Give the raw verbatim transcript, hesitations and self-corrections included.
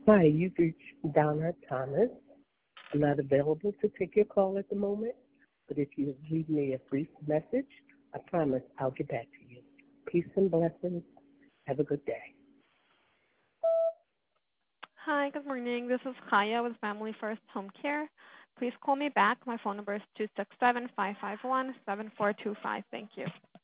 Hi, you've reached Donna Thomas. I'm not available to take your call at the moment, but if you leave me a brief message, I promise I'll get back to you. Peace and blessings. Have a good day. Hi, good morning. This is Kaya with Family First Home Care. Please call me back. My phone number is two six seven, five five one, seven four two five. Thank you.